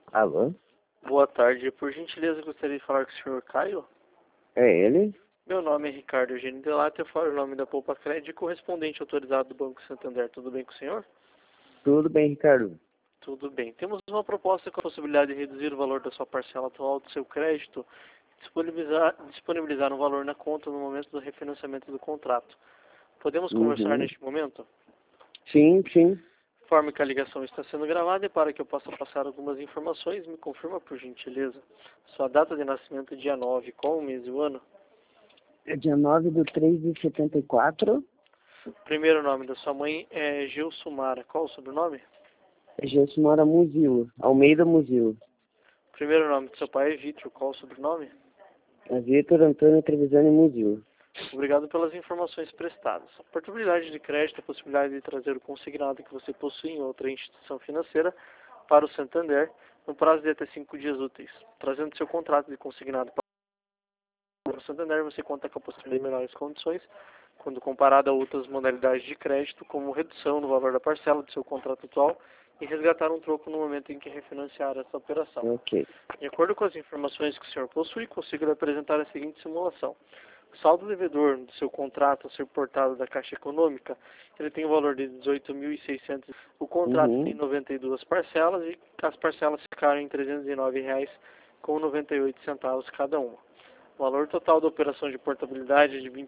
Alô? Boa tarde. Por gentileza, gostaria de falar com o senhor Caio. É ele? Meu nome é Ricardo Eugênio Delata, eu falo o nome da Poupa Crédito, correspondente autorizado do Banco Santander. Tudo bem com o senhor? Tudo bem, Ricardo? Tudo bem. Temos uma proposta com a possibilidade de reduzir o valor da sua parcela atual do seu crédito, disponibilizar um valor na conta no momento do refinanciamento do contrato. Podemos conversar Uhum. neste momento? Sim, sim. Informe que a ligação está sendo gravada e para que eu possa passar algumas informações, me confirma por gentileza sua data de nascimento, dia 9, qual o mês e o ano? É dia 9/3/74. Primeiro nome da sua mãe é Gilsumara. Qual o sobrenome? É Gessmora Muzil. Almeida Muzil. Primeiro nome do seu pai é Vítor. Qual o sobrenome? É Vitor Antônio Trevisani Muzil. Obrigado pelas informações prestadas. A portabilidade de crédito é a possibilidade de trazer o consignado que você possui em outra instituição financeira para o Santander no prazo de até 5 dias úteis. Trazendo seu contrato de consignado para o Santander, você conta com a possibilidade de melhores condições quando comparado a outras modalidades de crédito, como redução no valor da parcela do seu contrato atual e resgatar um troco no momento em que refinanciar essa operação. Ok. De acordo com as informações que o senhor possui, consigo lhe apresentar a seguinte simulação. O saldo devedor do seu contrato a ser portado da Caixa Econômica, ele tem o valor de 18.600. O contrato tem 92 parcelas e as parcelas ficaram em R$ 309,98 cada uma. O valor total da operação de portabilidade é de R$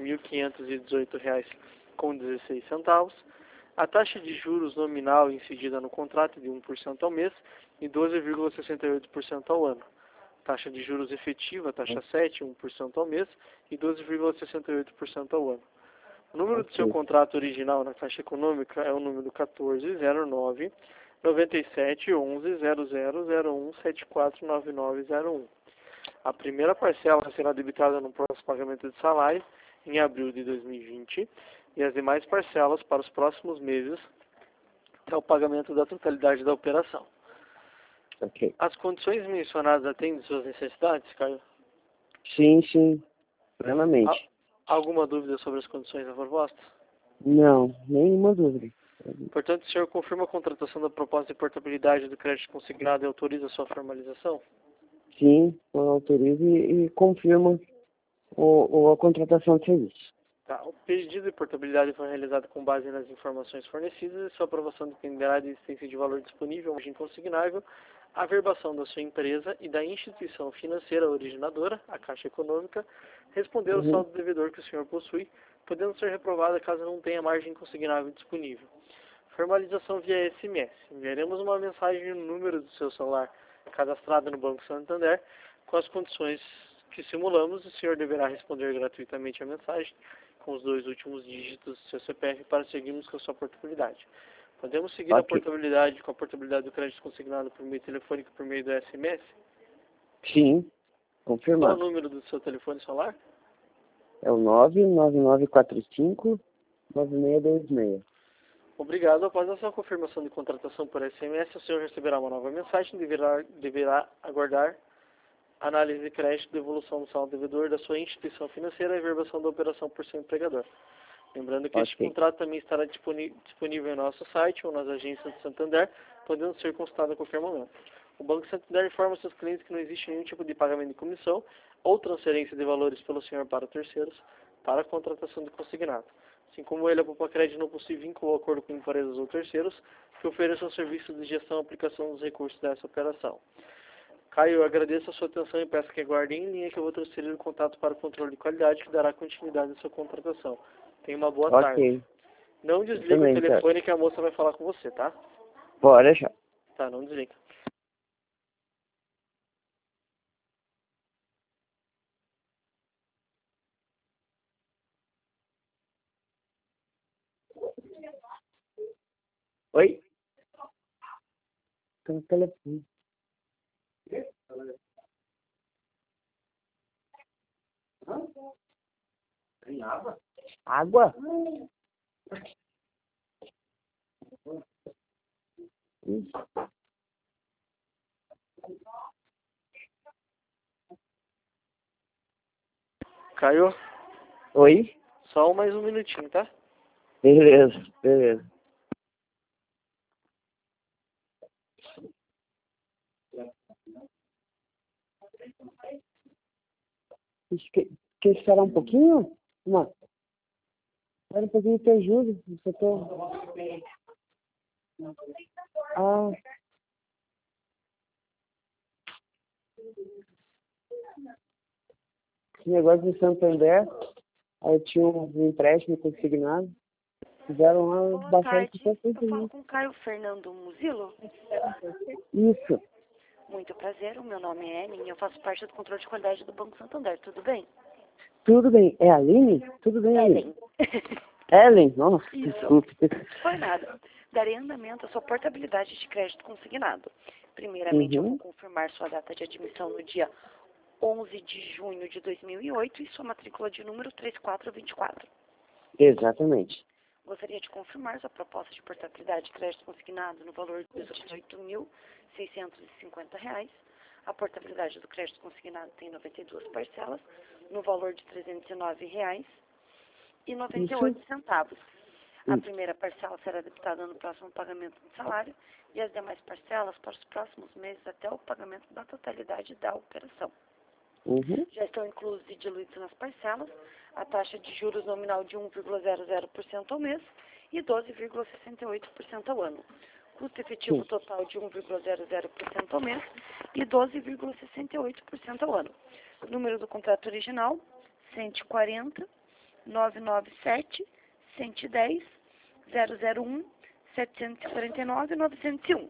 28.518,16. A taxa de juros nominal incidida no contrato é de 1% ao mês e 12,68% ao ano. Taxa de juros efetiva, taxa 7, 1% ao mês e 12,68% ao ano. O número do seu contrato original na Caixa Econômica é o número 1409 97 11 0001 749901. A primeira parcela será debitada no próximo pagamento de salário, em abril de 2020, e as demais parcelas para os próximos meses até o pagamento da totalidade da operação. Ok. As condições mencionadas atendem suas necessidades, Caio? Sim, sim. Plenamente. Alguma dúvida sobre as condições da proposta? Não, nenhuma dúvida. Portanto, o senhor confirma a contratação da proposta de portabilidade do crédito consignado e autoriza a sua formalização? Sim, eu autorizo e confirmo a contratação de serviço. Tá. O pedido de portabilidade foi realizado com base nas informações fornecidas e sua aprovação dependerá da existência de valor disponível, margem consignável, a verbação da sua empresa e da instituição financeira originadora, a Caixa Econômica, responder ao saldo devedor que o senhor possui, podendo ser reprovada caso não tenha margem consignável disponível. Formalização via SMS. Enviaremos uma mensagem no número do seu celular cadastrado no Banco Santander com as condições que simulamos. O senhor deverá responder gratuitamente a mensagem com os 2 últimos dígitos do seu CPF para seguirmos com a sua portabilidade. Podemos seguir a portabilidade com a portabilidade do crédito consignado por meio telefônico por meio do SMS? Sim, Qual confirmado. o número do seu telefone celular? É o 99945-9626. Obrigado. Após a sua confirmação de contratação por SMS, o senhor receberá uma nova mensagem e deverá aguardar análise de crédito, devolução do saldo devedor da sua instituição financeira e verbação da operação por seu empregador. Lembrando que este contrato também estará disponível em nosso site ou nas agências do Santander, podendo ser consultado a qualquer momento. O Banco Santander informa seus clientes que não existe nenhum tipo de pagamento de comissão ou transferência de valores pelo senhor para terceiros para a contratação de consignado. Assim como ele, a Poupa Crédito não possui vínculo ou acordo com empresas ou terceiros que ofereçam serviços de gestão e aplicação dos recursos dessa operação. Caio, eu agradeço a sua atenção e peço que aguarde em linha que eu vou transferir o contato para o controle de qualidade que dará continuidade à sua contratação. Tenha uma boa tarde. Não desliga o telefone que a moça vai falar com você, tá? Pode deixar. Tá, não desliga. Oi? Tô no telefone. Tem água? Água? Caio, Oi? só mais um minutinho, tá? Beleza, beleza. Quer esperar um pouquinho? Uma. Espera um pouquinho que eu ajudo. Eu tô... Ah. Esse negócio de Santander, aí eu tinha um empréstimo consignado. Fizeram lá Boa bastante tarde, eu coisa. falo com o Caio Fernando Muzilo. Isso. Muito prazer, o meu nome é Ellen e eu faço parte do controle de qualidade do Banco Santander, tudo bem? Tudo bem. É a Aline? Tudo bem, Aline? Ellen? Nossa, Isso. desculpe. Foi nada. Darei andamento à sua portabilidade de crédito consignado. Primeiramente, eu vou confirmar sua data de admissão no dia 11 de junho de 2008 e sua matrícula de número 3424. Exatamente. Gostaria de confirmar sua proposta de portabilidade de crédito consignado no valor de R$ 18.650. A portabilidade do crédito consignado tem 92 parcelas, no valor de R$ 309,98. A primeira parcela será debitada no próximo pagamento do salário e as demais parcelas para os próximos meses até o pagamento da totalidade da operação. Já estão inclusos e diluídos nas parcelas a taxa de juros nominal de 1,00% ao mês e 12,68% ao ano. Custo efetivo total de 1,00% ao mês e 12,68% ao ano. Número do contrato original, 140 997 110 001 749 901.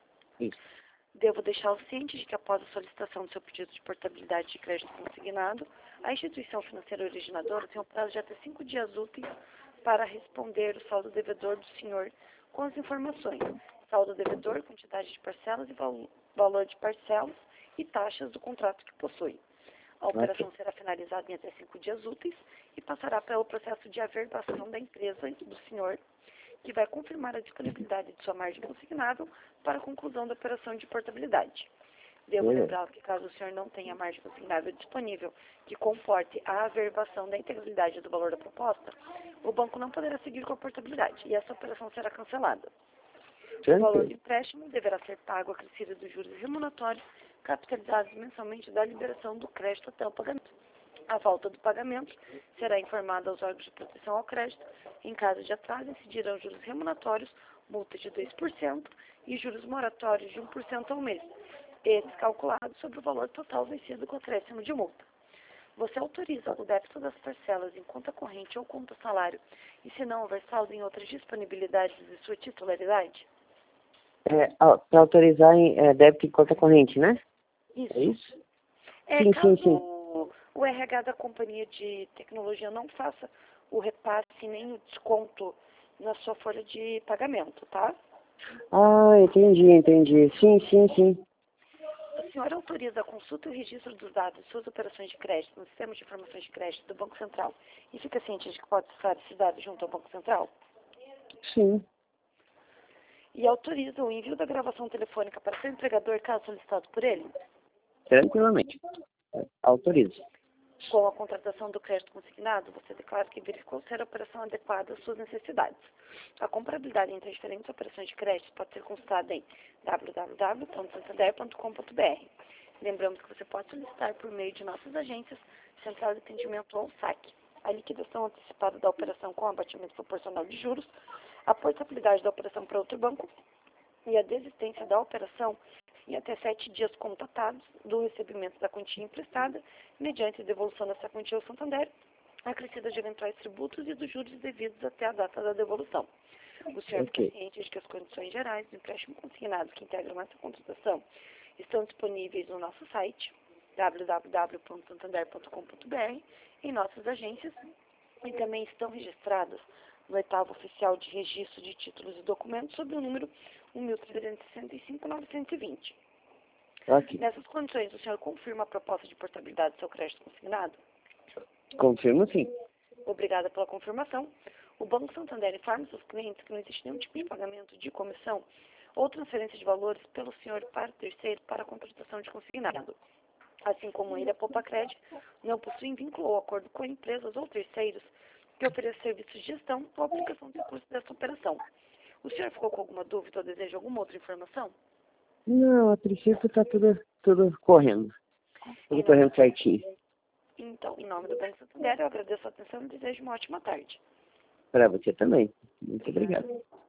Devo deixá-lo ciente de que após a solicitação do seu pedido de portabilidade de crédito consignado, a instituição financeira originadora tem um prazo de até 5 dias úteis para responder o saldo devedor do senhor com as informações: saldo devedor, quantidade de parcelas e valor de parcelas e taxas do contrato que possui. A operação será finalizada em até 5 dias úteis e passará pelo processo de averbação da empresa e do senhor, que vai confirmar a disponibilidade de sua margem consignável para a conclusão da operação de portabilidade. Devo lembrar que caso o senhor não tenha margem consignável disponível que comporte a averbação da integralidade do valor da proposta, o banco não poderá seguir com a portabilidade e essa operação será cancelada. O valor do empréstimo deverá ser pago acrescido dos juros remuneratórios capitalizados mensalmente da liberação do crédito até o pagamento. A falta do pagamento será informada aos órgãos de proteção ao crédito. Em caso de atraso, incidirão juros remuneratórios, multa de 2% e juros moratórios de 1% ao mês, esses calculados sobre o valor total vencido com acréscimo de multa. Você autoriza o débito das parcelas em conta corrente ou conta salário e, se não houver saldo, em outras disponibilidades de sua titularidade? Para autorizar em débito em conta corrente, né? Isso. É isso? Caso o RH da companhia de tecnologia não faça o repasse nem o desconto na sua folha de pagamento, tá? Ah, entendi. Sim. A senhora autoriza a consulta e o registro dos dados de suas operações de crédito no sistema de informações de crédito do Banco Central e fica ciente de que pode acessar esses dados junto ao Banco Central? Sim. E autoriza o envio da gravação telefônica para seu empregador caso solicitado por ele? Tranquilamente. Autorizo. Com a contratação do crédito consignado, você declara que verificou ser a operação adequada às suas necessidades. A comparabilidade entre as diferentes operações de crédito pode ser consultada em www.santander.com.br. Lembramos que você pode solicitar por meio de nossas agências, Central de Atendimento ou SAC, a liquidação antecipada da operação com abatimento proporcional de juros, a portabilidade da operação para outro banco e a desistência da operação em até 7 dias contatados do recebimento da quantia emprestada, mediante devolução dessa quantia ao Santander, acrescida de eventuais tributos e dos juros devidos até a data da devolução. O senhor fica ciente de que as condições gerais do empréstimo consignado que integram essa contratação estão disponíveis no nosso site, www.santander.com.br, em nossas agências, e também estão registradas no oitavo oficial de registro de títulos e documentos sob o número 1.365.920. Nessas condições, o senhor confirma a proposta de portabilidade do seu crédito consignado? Confirmo, sim. Obrigada pela confirmação. O Banco Santander informa seus clientes que não existe nenhum tipo de pagamento de comissão ou transferência de valores pelo senhor para terceiro para a contratação de consignado. Assim como ele, a Poupa-Cred não possui vínculo ou acordo com empresas ou terceiros que ofereçam serviços de gestão ou aplicação de recursos dessa operação. O senhor ficou com alguma dúvida ou deseja alguma outra informação? Não, a princípio está tudo correndo. Tudo correndo certinho. Então, em nome do Banco Santander, eu agradeço a atenção e desejo uma ótima tarde. Para você também. Muito obrigado.